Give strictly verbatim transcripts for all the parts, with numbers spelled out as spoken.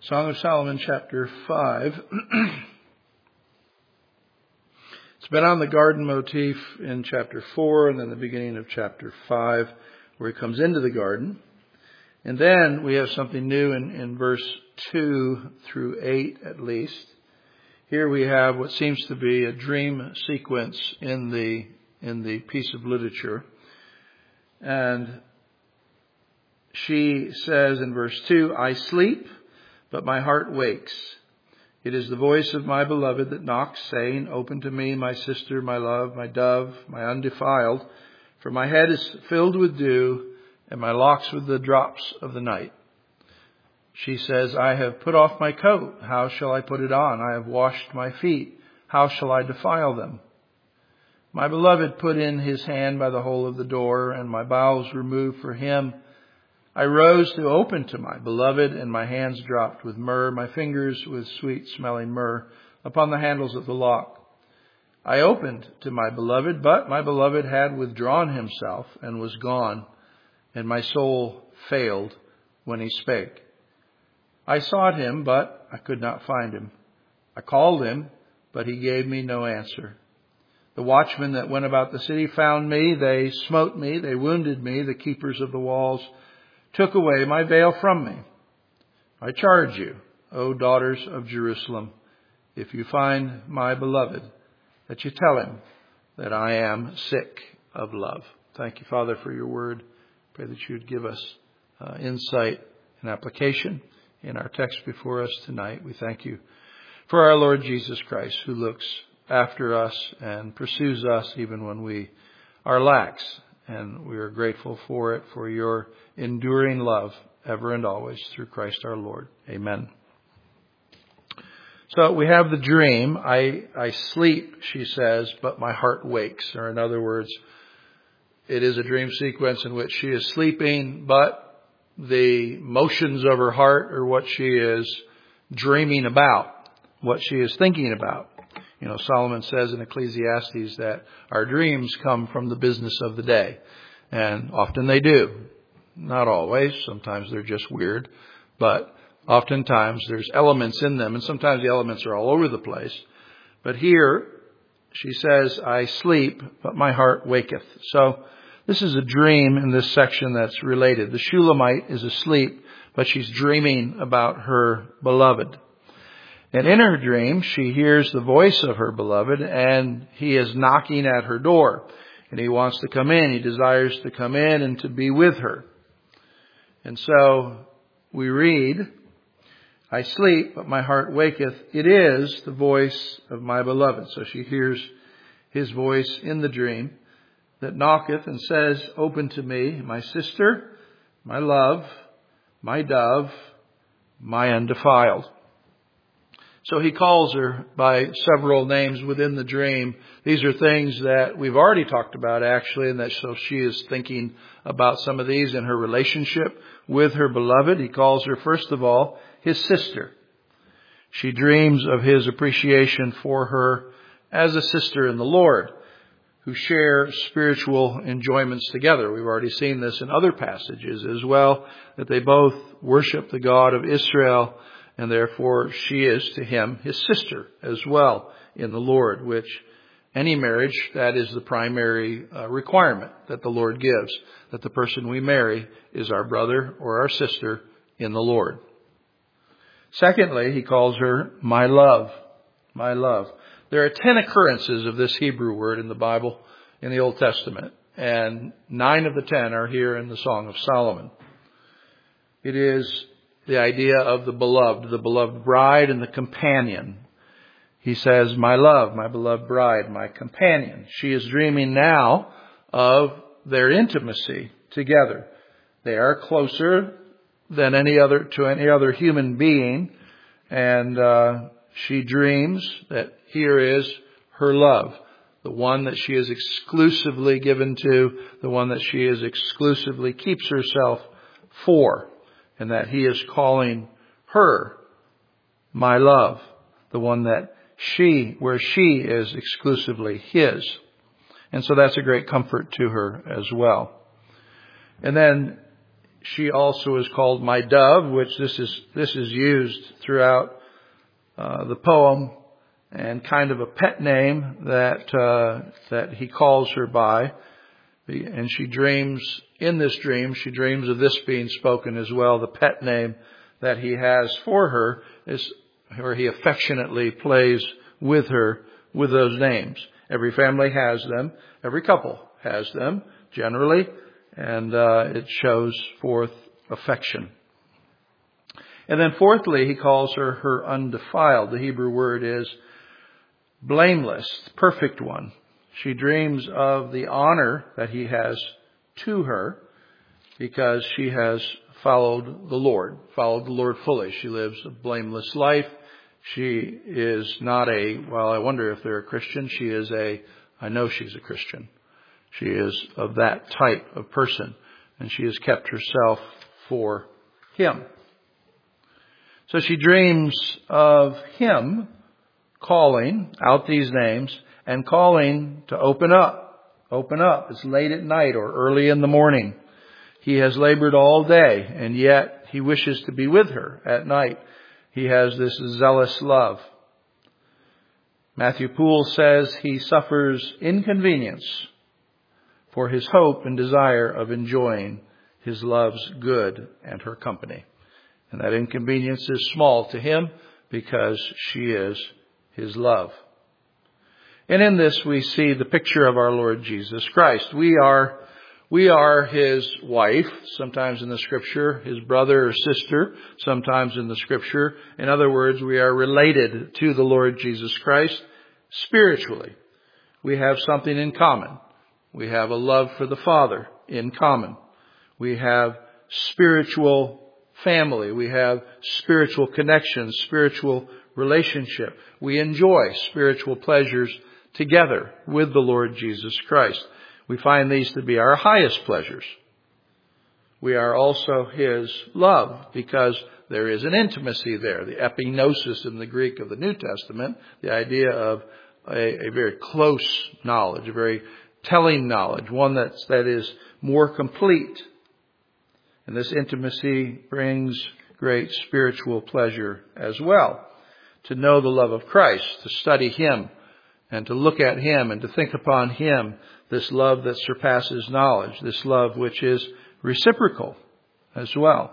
Song of Solomon, chapter five. It's been on the garden motif in chapter four and then the beginning of chapter five, where he comes into the garden. And then we have something new in, in verse two through eight at least. Here we have what seems to be a dream sequence in the in the piece of literature. And she says in verse two, I sleep, but my heart wakes. It is the voice of my beloved that knocks, saying, open to me, my sister, my love, my dove, my undefiled. For my head is filled with dew, and my locks with the drops of the night. She says, I have put off my coat. How shall I put it on? I have washed my feet. How shall I defile them? My beloved put in his hand by the hole of the door, and my bowels removed for him. I rose to open to my beloved, and my hands dropped with myrrh, my fingers with sweet-smelling myrrh upon the handles of the lock. I opened to my beloved, but my beloved had withdrawn himself and was gone, and my soul failed when he spake. I sought him, but I could not find him. I called him, but he gave me no answer. The watchmen that went about the city found me. They smote me. They wounded me. The keepers of the walls took away my veil from me. I charge you, O daughters of Jerusalem, if you find my beloved, that you tell him that I am sick of love. Thank you, Father, for your word. Pray that you would give us uh, insight and application in our text before us tonight. We thank you for our Lord Jesus Christ, who looks after us and pursues us even when we are lax. And we are grateful for it, for your enduring love ever and always through Christ our Lord. Amen. So we have the dream. I, I sleep, she says, but my heart wakes. Or in other words, it is a dream sequence in which she is sleeping, but the motions of her heart are what she is dreaming about, what she is thinking about. You know, Solomon says in Ecclesiastes that our dreams come from the business of the day. And often they do. Not always. Sometimes they're just weird. But oftentimes there's elements in them. And sometimes the elements are all over the place. But here she says, I sleep, but my heart waketh. So this is a dream in this section that's related. The Shulamite is asleep, but she's dreaming about her beloved. And in her dream, she hears the voice of her beloved, and he is knocking at her door. And he wants to come in. He desires to come in and to be with her. And so we read, I sleep, but my heart waketh. It is the voice of my beloved. So she hears his voice in the dream that knocketh and says, open to me, my sister, my love, my dove, my undefiled. So he calls her by several names within the dream. These are things that we've already talked about, actually, and that so she is thinking about some of these in her relationship with her beloved. He calls her, first of all, his sister. She dreams of his appreciation for her as a sister in the Lord, who share spiritual enjoyments together. We've already seen this in other passages as well, that they both worship the God of Israel, and therefore she is to him his sister as well in the Lord, which any marriage, that is the primary uh, requirement that the Lord gives, that the person we marry is our brother or our sister in the Lord. Secondly, he calls her my love, my love. There are ten occurrences of this Hebrew word in the Bible in the Old Testament, and nine of the ten are here in the Song of Solomon. It is the idea of the beloved, the beloved bride and the companion. He says, my love, my beloved bride, my companion. She is dreaming now of their intimacy together. They are closer than any other, to any other human being. And uh, she dreams that here is her love, the one that she is exclusively given to, the one that she is exclusively keeps herself for. And that he is calling her my love, the one that she, where she is exclusively his. And so that's a great comfort to her as well. And then she also is called my dove, which this is this is used throughout uh, the poem, and kind of a pet name that uh, that he calls her by. And she dreams, in this dream, she dreams of this being spoken as well. The pet name that he has for her is where he affectionately plays with her with those names. Every family has them. Every couple has them, generally. And uh, it shows forth affection. And then fourthly, he calls her her undefiled. The Hebrew word is blameless, perfect one. She dreams of the honor that he has to her because she has followed the Lord, followed the Lord fully. She lives a blameless life. She is not a, well, I wonder if they're a Christian. She is a, I know she's a Christian. She is of that type of person, and she has kept herself for him. So she dreams of him calling out these names and calling to open up. Open up. It's late at night or early in the morning. He has labored all day, and yet he wishes to be with her at night. He has this zealous love. Matthew Poole says he suffers inconvenience for his hope and desire of enjoying his love's good and her company. And that inconvenience is small to him because she is his love. And in this we see the picture of our Lord Jesus Christ. We are, we are his wife, sometimes in the scripture, his brother or sister, sometimes in the scripture. In other words, we are related to the Lord Jesus Christ spiritually. We have something in common. We have a love for the Father in common. We have spiritual family. We have spiritual connections, spiritual relationship. We enjoy spiritual pleasures together with the Lord Jesus Christ. We find these to be our highest pleasures. We are also his love because there is an intimacy there. The epignosis in the Greek of the New Testament, the idea of a, a very close knowledge, a very telling knowledge, one that's, that is more complete. And this intimacy brings great spiritual pleasure as well. To know the love of Christ, to study him, and to look at him, and to think upon him, this love that surpasses knowledge, this love which is reciprocal as well.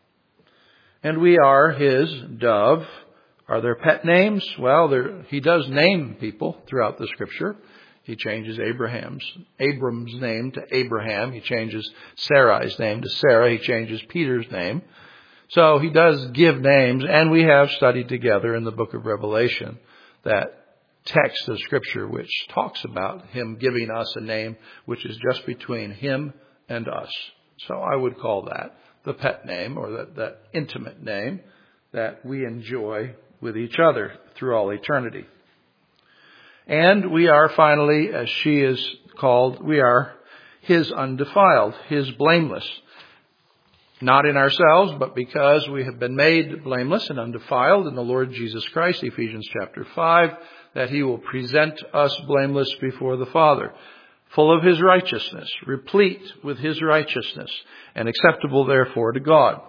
And we are his dove. Are there pet names? Well, there, he does name people throughout the scripture. He changes Abraham's, Abram's name to Abraham. He changes Sarai's name to Sarah. He changes Peter's name. So he does give names, and we have studied together in the book of Revelation that text of scripture which talks about him giving us a name which is just between him and us. So I would call that the pet name, or that, that intimate name that we enjoy with each other through all eternity. And we are finally, as she is called, we are his undefiled, his blameless. Not in ourselves, but because we have been made blameless and undefiled in the Lord Jesus Christ, Ephesians chapter five, that he will present us blameless before the Father, full of his righteousness, replete with his righteousness, and acceptable therefore to God.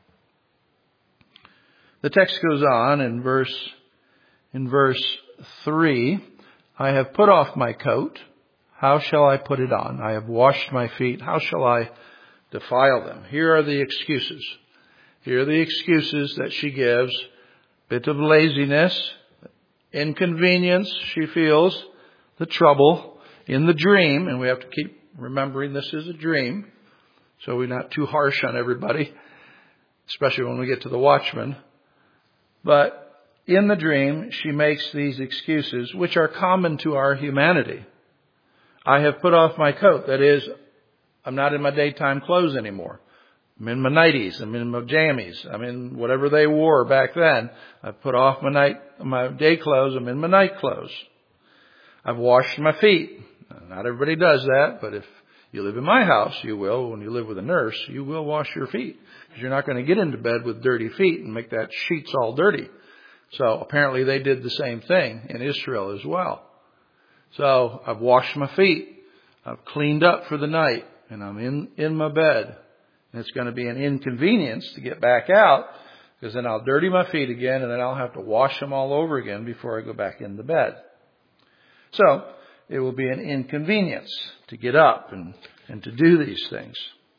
The text goes on in verse, in verse three, I have put off my coat. How shall I put it on? I have washed my feet. How shall I defile them? Here are the excuses. Here are the excuses that she gives. Bit of laziness, inconvenience she feels, the trouble in the dream. And we have to keep remembering this is a dream, so we're not too harsh on everybody, especially when we get to the watchman. But in the dream, she makes these excuses, which are common to our humanity. I have put off my coat. That is, I'm not in my daytime clothes anymore. I'm in my nighties. I'm in my jammies. I'm in whatever they wore back then. I've put off my night, my day clothes. I'm in my night clothes. I've washed my feet. Not everybody does that, but if you live in my house, you will. When you live with a nurse, you will wash your feet, because you're not going to get into bed with dirty feet and make that sheets all dirty. So apparently they did the same thing in Israel as well. So I've washed my feet. I've cleaned up for the night, and I'm in, in my bed. And it's going to be an inconvenience to get back out, because then I'll dirty my feet again, and then I'll have to wash them all over again before I go back into bed. So it will be an inconvenience to get up and, and to do these things.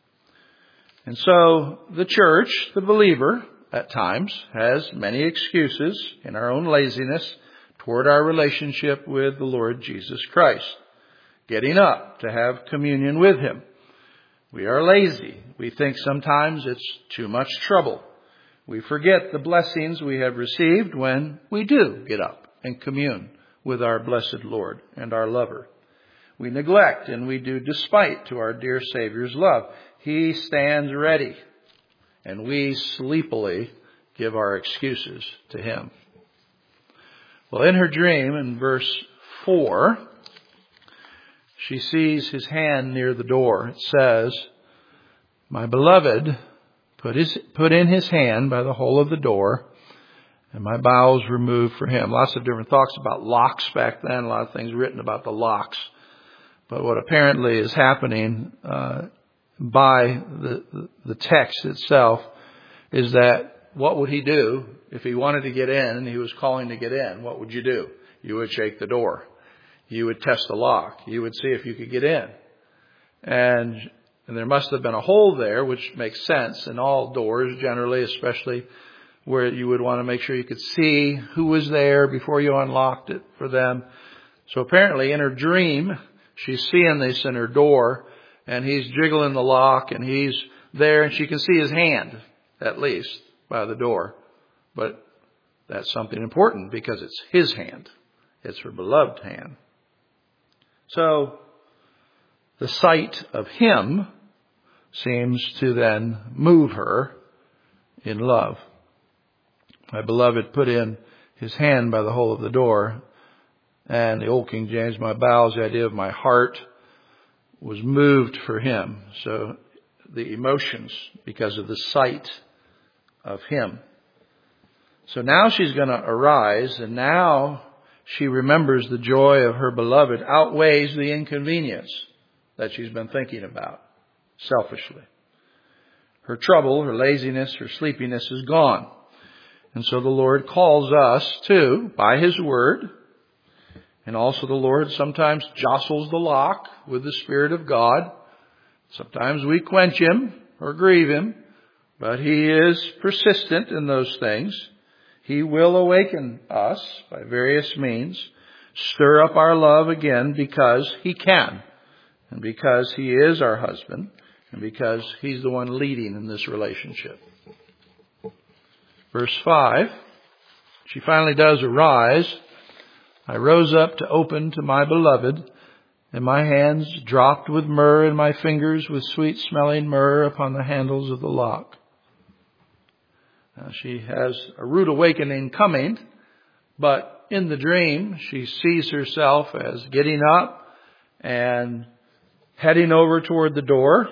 And so the church, the believer, at times has many excuses in our own laziness toward our relationship with the Lord Jesus Christ. Getting up to have communion with Him. We are lazy. We think sometimes it's too much trouble. We forget the blessings we have received when we do get up and commune with our blessed Lord and our lover. We neglect and we do despite to our dear Savior's love. He stands ready, and we sleepily give our excuses to Him. Well, in her dream, in verse four, she sees His hand near the door. It says, "My beloved put his put in his hand by the hole of the door, and my bowels removed for him." Lots of different thoughts about locks back then. A lot of things written about the locks. But what apparently is happening uh, by the, the text itself is that what would he do if he wanted to get in and he was calling to get in? What would you do? You would shake the door. You would test the lock. You would see if you could get in. And, and there must have been a hole there, which makes sense in all doors generally, especially where you would want to make sure you could see who was there before you unlocked it for them. So apparently in her dream, she's seeing this in her door, and he's jiggling the lock, and he's there, and she can see his hand, at least, by the door. But that's something important because it's his hand. It's her beloved hand. So the sight of him seems to then move her in love. My beloved put in his hand by the hole of the door. And the old King James, my bowels, the idea of my heart, was moved for him. So the emotions because of the sight of him. So now she's going to arise, and now she remembers the joy of her beloved outweighs the inconvenience that she's been thinking about selfishly. Her trouble, her laziness, her sleepiness is gone. And so the Lord calls us to, by His Word, and also the Lord sometimes jostles the lock with the Spirit of God. Sometimes we quench Him or grieve Him, but He is persistent in those things. He will awaken us by various means, stir up our love again because He can, and because He is our husband, and because He's the one leading in this relationship. Verse five, she finally does arise. I rose up to open to my beloved, and my hands dropped with myrrh, and my fingers with sweet-smelling myrrh upon the handles of the lock. Now, she has a rude awakening coming, but in the dream, she sees herself as getting up and heading over toward the door.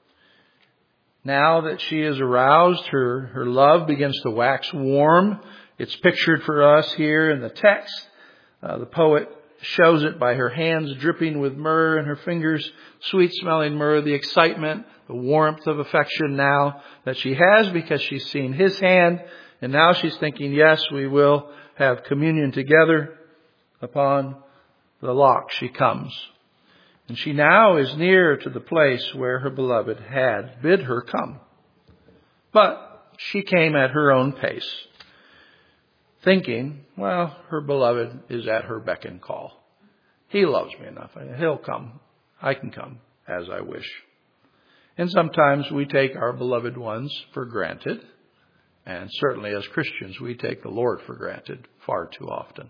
Now that she is aroused, her, her love begins to wax warm. It's pictured for us here in the text. Uh, the poet shows it by her hands dripping with myrrh and her fingers sweet-smelling myrrh, the excitement, the warmth of affection now that she has because she's seen his hand. And now she's thinking, yes, we will have communion together. Upon the lock she comes. And she now is near to the place where her beloved had bid her come. But she came at her own pace, thinking, well, her beloved is at her beck and call. He loves me enough. He'll come. I can come as I wish. And sometimes we take our beloved ones for granted. And certainly as Christians, we take the Lord for granted far too often.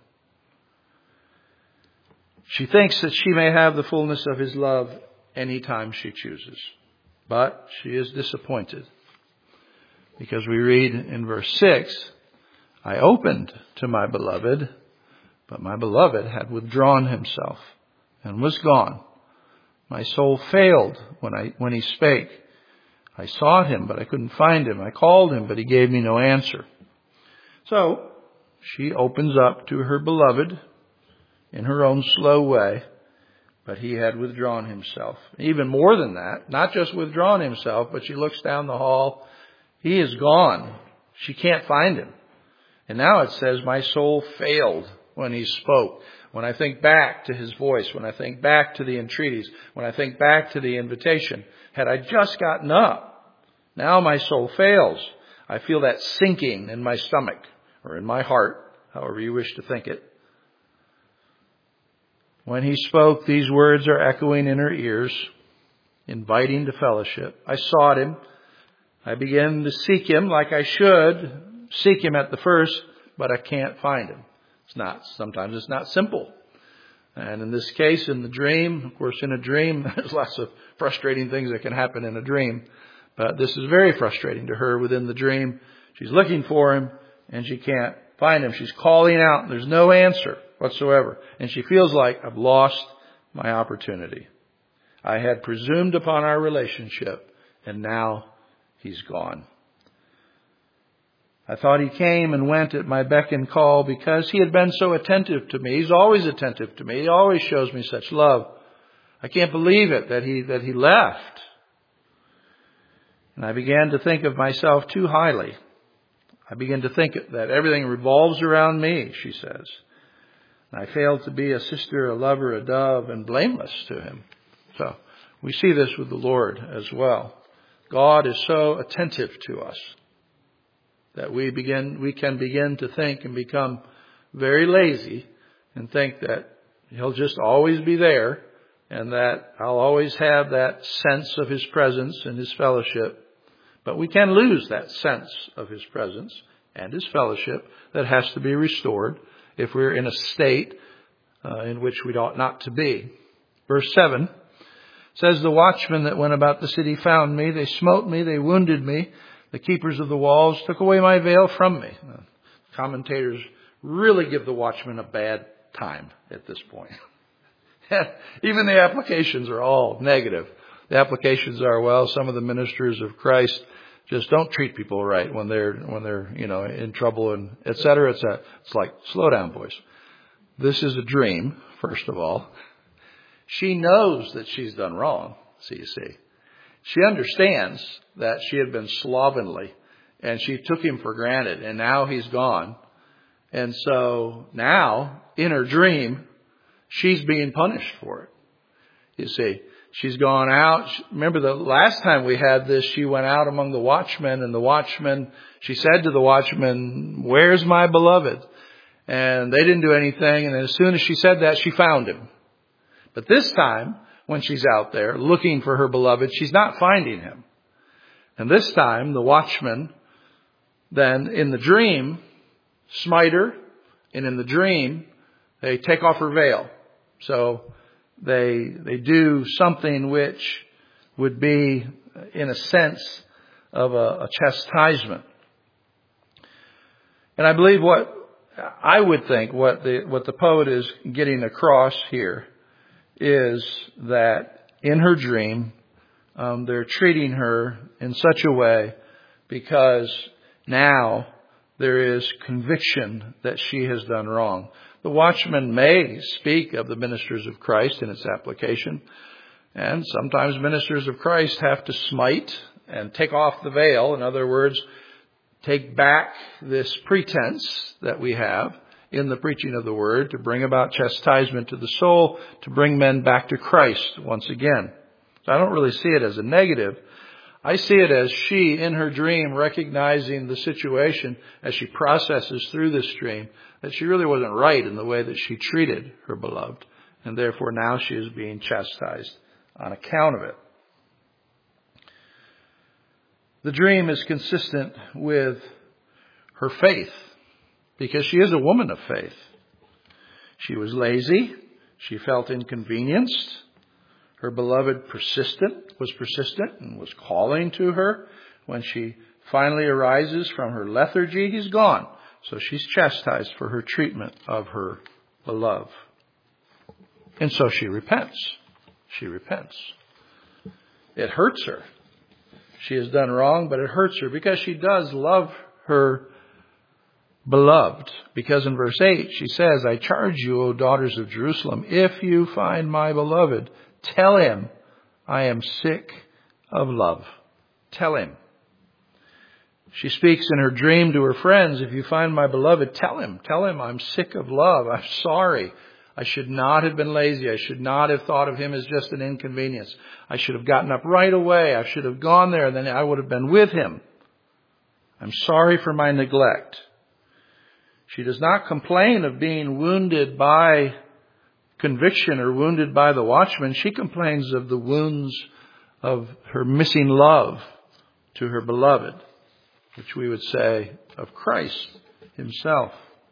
She thinks that she may have the fullness of His love anytime she chooses. But she is disappointed. Because we read in verse six, I opened to my beloved, but my beloved had withdrawn himself and was gone. My soul failed when I when he spake. I sought him, but I couldn't find him. I called him, but he gave me no answer. So she opens up to her beloved in her own slow way, But he had withdrawn himself. Even more than that, not just withdrawn himself, but she looks down the hall. He is gone. She can't find him. And now it says, my soul failed when he spoke. When I think back to his voice, when I think back to the entreaties, when I think back to the invitation, had I just gotten up, now my soul fails. I feel that sinking in my stomach or in my heart, however you wish to think it. When he spoke, these words are echoing in her ears, inviting to fellowship. I sought him. I began to seek him like I should seek him at the first, but I can't find him. It's not, sometimes it's not simple. And in this case, in the dream, of course, in a dream, there's lots of frustrating things that can happen in a dream. But this is very frustrating to her within the dream. She's looking for him and she can't find him. She's calling out and there's no answer whatsoever. And she feels like I've lost my opportunity. I had presumed upon our relationship and now he's gone. I thought he came and went at my beck and call because he had been so attentive to me. He's always attentive to me. He always shows me such love. I can't believe it that he, that he left. And I began to think of myself too highly. I began to think that everything revolves around me, she says. And I failed to be a sister, a lover, a dove, and blameless to him. So we see this with the Lord as well. God is so attentive to us that we begin, we can begin to think and become very lazy and think that he'll just always be there and that I'll always have that sense of his presence and his fellowship. But we can lose that sense of his presence and his fellowship that has to be restored if we're in a state uh, in which we ought not to be. Verse seven says, the watchmen that went about the city found me. They smote me. They wounded me. The keepers of the walls took away my veil from me. Uh, commentators really give the watchmen a bad time at this point. Even the applications are all negative. The applications are, well, some of the ministers of Christ just don't treat people right when they're, when they're, you know, in trouble and et cetera, et cetera. It's like, slow down, boys. This is a dream, first of all. She knows that she's done wrong, so you see. She understands that she had been slovenly and she took him for granted and now he's gone. And so now, in her dream, she's being punished for it. You see, she's gone out. Remember the last time we had this, she went out among the watchmen and the watchmen, she said to the watchmen, where's my beloved? And they didn't do anything. And as soon as she said that, she found him. But this time, when she's out there looking for her beloved, she's not finding him. And this time, the watchmen then in the dream smite her. And in the dream, they take off her veil. So they they do something which would be, in a sense, of a, a chastisement. And I believe what I would think, what the what the poet is getting across here, is that in her dream, um, they're treating her in such a way because now there is conviction that she has done wrong. The watchman may speak of the ministers of Christ in its application, and sometimes ministers of Christ have to smite and take off the veil. In other words, take back this pretense that we have in the preaching of the word to bring about chastisement to the soul, to bring men back to Christ once again. So I don't really see it as a negative. I see it as she, in her dream, recognizing the situation as she processes through this dream, that she really wasn't right in the way that she treated her beloved. And therefore now she is being chastised on account of it. The dream is consistent with her faith, because she is a woman of faith. She was lazy. She felt inconvenienced. Her beloved persistent was persistent and was calling to her. When she finally arises from her lethargy, he's gone. So she's chastised for her treatment of her beloved. And so she repents. She repents. It hurts her. She has done wrong, but it hurts her because she does love her beloved. Because in verse eight, she says, I charge you, O daughters of Jerusalem, if you find my beloved, tell him I am sick of love. Tell him. She speaks in her dream to her friends, if you find my beloved, tell him. Tell him I'm sick of love. I'm sorry. I should not have been lazy. I should not have thought of him as just an inconvenience. I should have gotten up right away. I should have gone there. Then I would have been with him. I'm sorry for my neglect. She does not complain of being wounded by conviction or wounded by the watchman. She complains of the wounds of her missing love to her beloved, which we would say of Christ himself.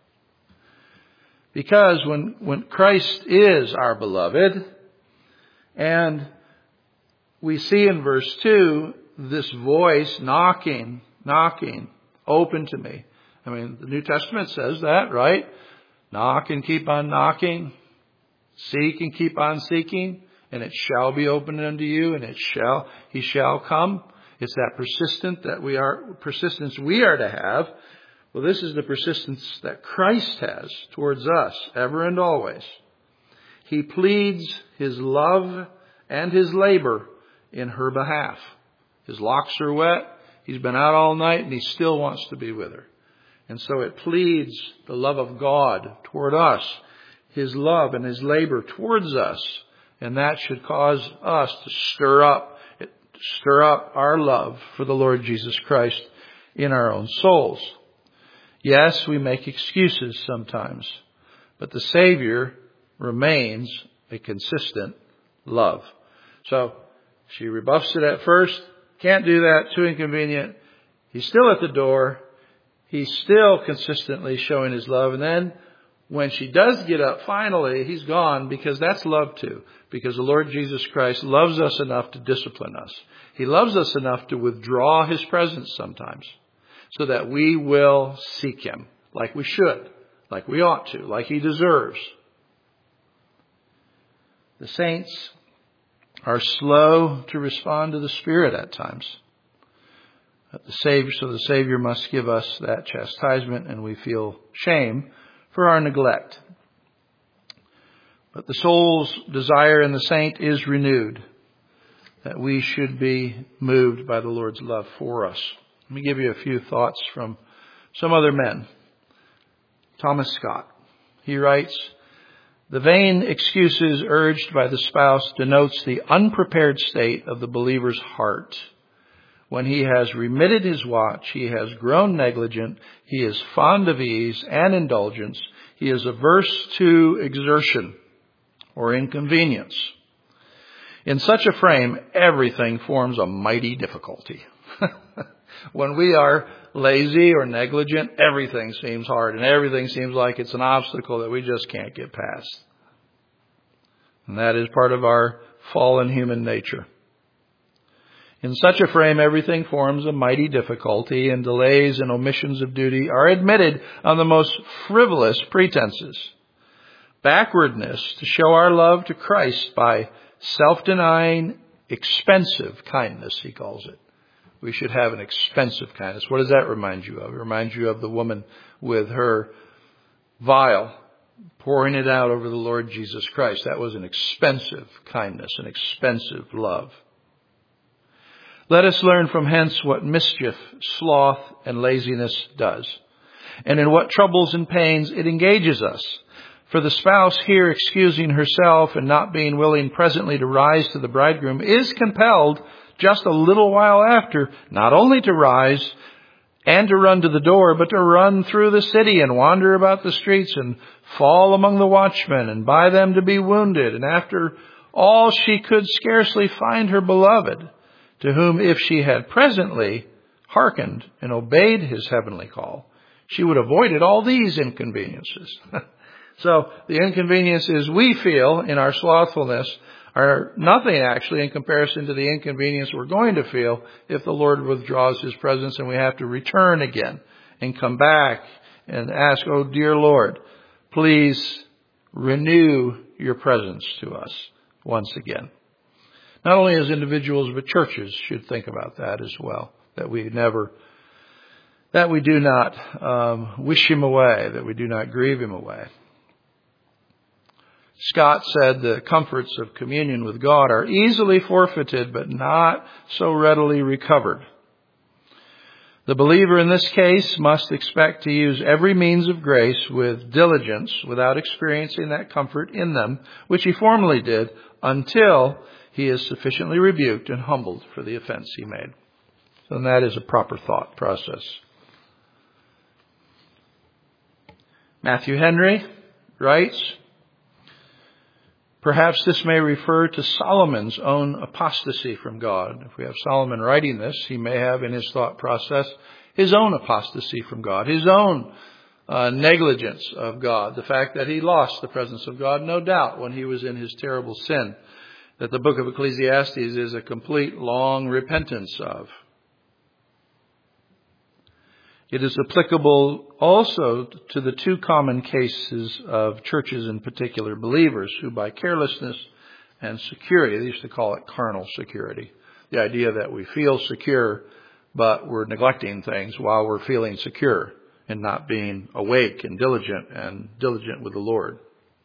Because when, when Christ is our beloved, and we see in verse two, this voice knocking, knocking, open to me. I mean, the New Testament says that, right? Knock and keep on knocking. Seek and keep on seeking. And it shall be opened unto you, and it shall, he shall come. It's that persistent that we are, persistence we are to have. Well, this is the persistence that Christ has towards us, ever and always. He pleads his love and his labor in her behalf. His locks are wet. He's been out all night, and he still wants to be with her. And so it pleads the love of God toward us, his love and his labor towards us. And that should cause us to stir up, stir up our love for the Lord Jesus Christ in our own souls. Yes, we make excuses sometimes, but the Savior remains a consistent love. So she rebuffs it at first. Can't do that. Too inconvenient. He's still at the door. He's still consistently showing his love. And then when she does get up, finally, he's gone, because that's love too. Because the Lord Jesus Christ loves us enough to discipline us. He loves us enough to withdraw his presence sometimes, so that we will seek him like we should, like we ought to, like he deserves. The saints are slow to respond to the Spirit at times. The Savior, so the Savior must give us that chastisement, and we feel shame for our neglect. But the soul's desire in the saint is renewed, that we should be moved by the Lord's love for us. Let me give you a few thoughts from some other men. Thomas Scott. He writes, the vain excuses urged by the spouse denotes the unprepared state of the believer's heart. When he has remitted his watch, he has grown negligent, he is fond of ease and indulgence, he is averse to exertion or inconvenience. In such a frame, everything forms a mighty difficulty. When we are lazy or negligent, everything seems hard and everything seems like it's an obstacle that we just can't get past. And that is part of our fallen human nature. In such a frame, everything forms a mighty difficulty, and delays and omissions of duty are admitted on the most frivolous pretenses. Backwardness to show our love to Christ by self-denying, expensive kindness, he calls it. We should have an expensive kindness. What does that remind you of? It reminds you of the woman with her vial, pouring it out over the Lord Jesus Christ. That was an expensive kindness, an expensive love. Let us learn from hence what mischief, sloth, and laziness does, and in what troubles and pains it engages us. For the spouse here excusing herself and not being willing presently to rise to the bridegroom is compelled just a little while after not only to rise and to run to the door, but to run through the city and wander about the streets and fall among the watchmen and by them to be wounded. And after all, she could scarcely find her beloved, to whom if she had presently hearkened and obeyed his heavenly call, she would have avoided all these inconveniences. So the inconveniences we feel in our slothfulness are nothing actually in comparison to the inconvenience we're going to feel if the Lord withdraws his presence and we have to return again and come back and ask, oh dear Lord, please renew your presence to us once again. Not only as individuals, but churches should think about that as well, that we never that we do not um, wish him away, that we do not grieve him away. Scott said the comforts of communion with God are easily forfeited, but not so readily recovered. The believer in this case must expect to use every means of grace with diligence without experiencing that comfort in them, which he formerly did, until he is sufficiently rebuked and humbled for the offense he made. So that is a proper thought process. Matthew Henry writes, perhaps this may refer to Solomon's own apostasy from God. If we have Solomon writing this, he may have in his thought process his own apostasy from God, his own uh, negligence of God, the fact that he lost the presence of God, no doubt, when he was in his terrible sin, that the book of Ecclesiastes is a complete long repentance of. It is applicable also to the two common cases of churches, in particular believers, who by carelessness and security, they used to call it carnal security, the idea that we feel secure, but we're neglecting things while we're feeling secure and not being awake and diligent and diligent with the Lord.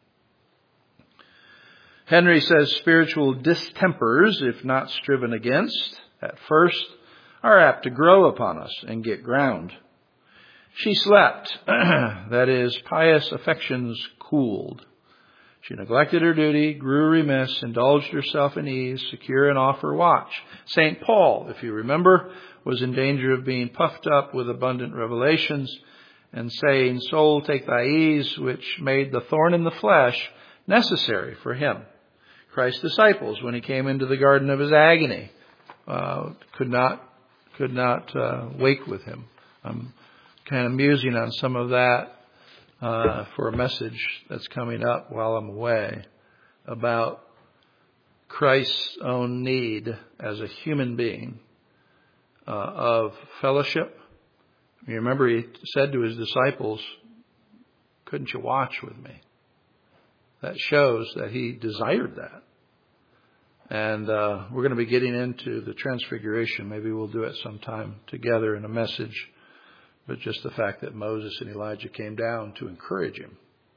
Henry says spiritual distempers, if not striven against at first, are apt to grow upon us and get ground. She slept, that is, pious affections cooled. She neglected her duty, grew remiss, indulged herself in ease, secure and off her watch. Saint Paul, if you remember, was in danger of being puffed up with abundant revelations and saying, soul, take thy ease, which made the thorn in the flesh necessary for him. Christ's disciples, when he came into the garden of his agony, uh, could not could not uh, wake with him. I'm kind of musing on some of that uh, for a message that's coming up while I'm away about Christ's own need as a human being uh, of fellowship. You remember he said to his disciples, couldn't you watch with me? That shows that he desired that. And uh, we're going to be getting into the Transfiguration. Maybe we'll do it sometime together in a message. But just the fact that Moses and Elijah came down to encourage him.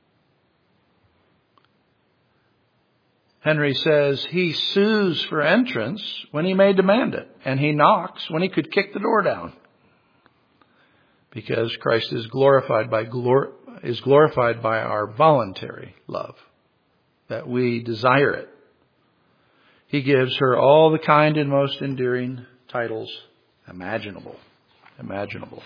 Henry says he sues for entrance when he may demand it. And he knocks when he could kick the door down. Because Christ is glorified by glor- is glorified by our voluntary love. That we desire it. He gives her all the kind and most endearing titles imaginable. Imaginable.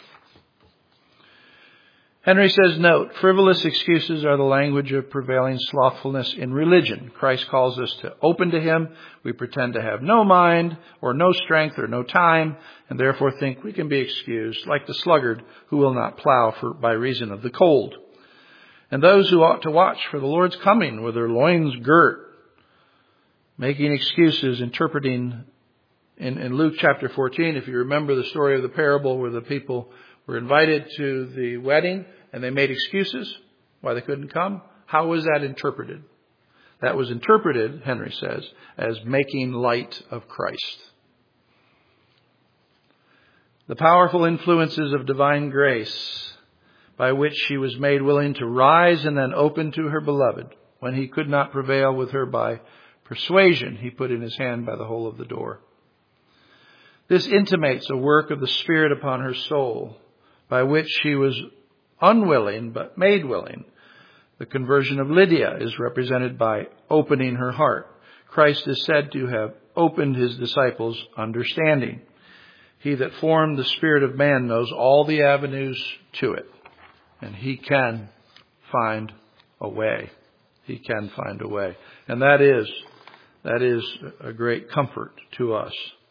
Henry says, note, frivolous excuses are the language of prevailing slothfulness in religion. Christ calls us to open to him. We pretend to have no mind or no strength or no time and therefore think we can be excused, like the sluggard who will not plow for, by reason of the cold. And those who ought to watch for the Lord's coming with their loins girt, making excuses, interpreting in, in Luke chapter fourteen, if you remember the story of the parable where the people were invited to the wedding and they made excuses why they couldn't come. How was that interpreted? That was interpreted, Henry says, as making light of Christ. The powerful influences of divine grace by which she was made willing to rise and then open to her beloved. When he could not prevail with her by persuasion, he put in his hand by the hole of the door. This intimates a work of the Spirit upon her soul, by which she was unwilling but made willing. The conversion of Lydia is represented by opening her heart. Christ is said to have opened his disciples' understanding. He that formed the spirit of man knows all the avenues to it, and he can find a way. He can find a way. And that is, that is a great comfort to us.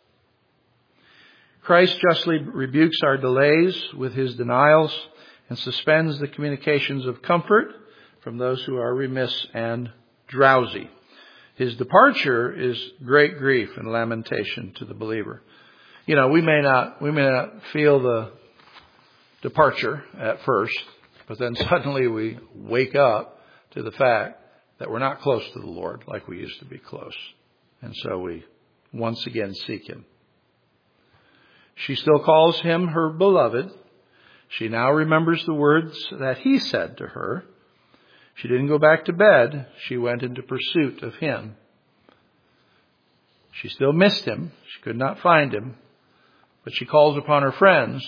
Christ justly rebukes our delays with his denials and suspends the communications of comfort from those who are remiss and drowsy. His departure is great grief and lamentation to the believer. You know, we may not, we may not feel the departure at first, but then suddenly we wake up to the fact that we're not close to the Lord like we used to be close. And so we once again seek him. She still calls him her beloved, She now remembers the words that he said to her. She didn't go back to bed. She went into pursuit of him. She still missed him. She could not find him. But she calls upon her friends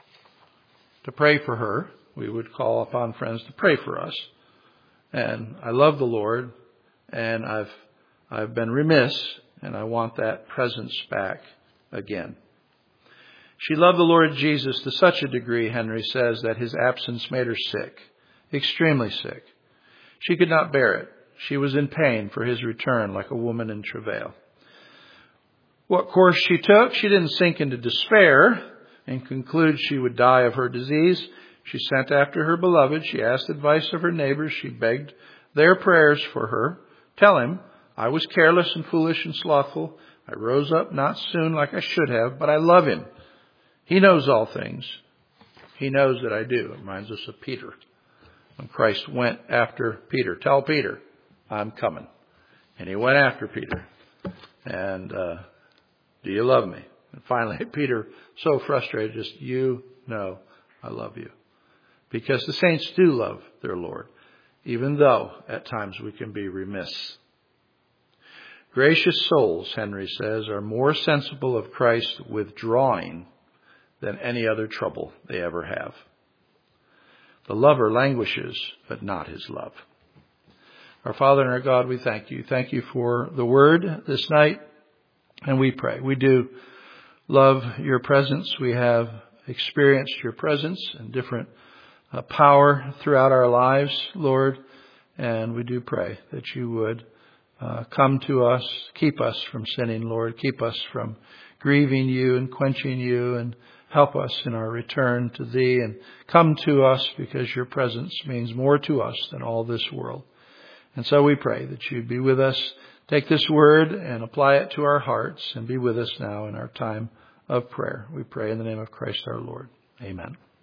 to pray for her. We would call upon friends to pray for us. And I love the Lord, and I've I've been remiss, and I want that presence back again. She loved the Lord Jesus to such a degree, Henry says, that his absence made her sick, extremely sick. She could not bear it. She was in pain for his return, like a woman in travail. What course she took, she didn't sink into despair and conclude she would die of her disease. She sent after her beloved. She asked advice of her neighbors. She begged their prayers for her. Tell him, I was careless and foolish and slothful. I rose up not soon like I should have, but I love him. He knows all things. He knows that I do. It reminds us of Peter. When Christ went after Peter, tell Peter, I'm coming. And he went after Peter. And uh, do you love me? And finally, Peter, so frustrated, just, you know I love you. Because the saints do love their Lord, even though at times we can be remiss. Gracious souls, Henry says, are more sensible of Christ withdrawing than any other trouble they ever have. The lover languishes, but not his love. Our Father and our God, we thank you. Thank you for the word this night. And we pray. We do love your presence. We have experienced your presence in different uh, power throughout our lives, Lord. And we do pray that you would uh, come to us, keep us from sinning, Lord. Keep us from grieving you and quenching you, and help us in our return to thee, and come to us because your presence means more to us than all this world. And so we pray that you'd be with us. Take this word and apply it to our hearts, and be with us now in our time of prayer. We pray in the name of Christ our Lord. Amen.